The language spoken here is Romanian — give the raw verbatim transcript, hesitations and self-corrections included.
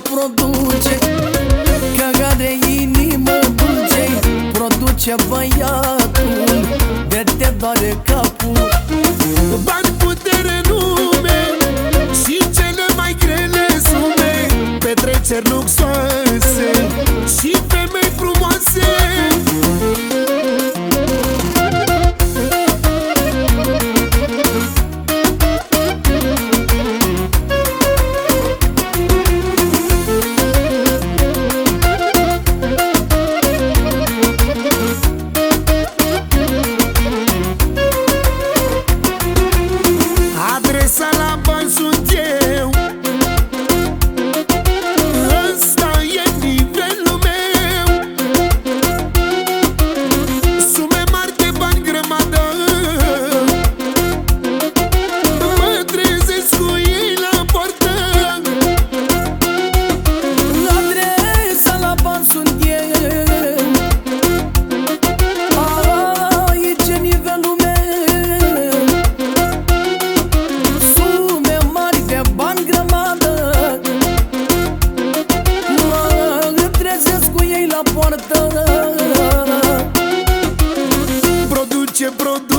produce, că are inimă dulce. Produce băiatul, de te doare capul. Bani, putere, nume și cele mai grele sume, petreceri luxoase și femei frumoase. Adresa la bani sunt eu, ăsta e nivelul meu. Sume mari de bani grămadă, mă trezesc cu ei la poartă. Adresa la bani sunt eu, aici e nivelul meu. Sume mari de bani grămadă, mă trezesc cu ei la poartă. Produce, produce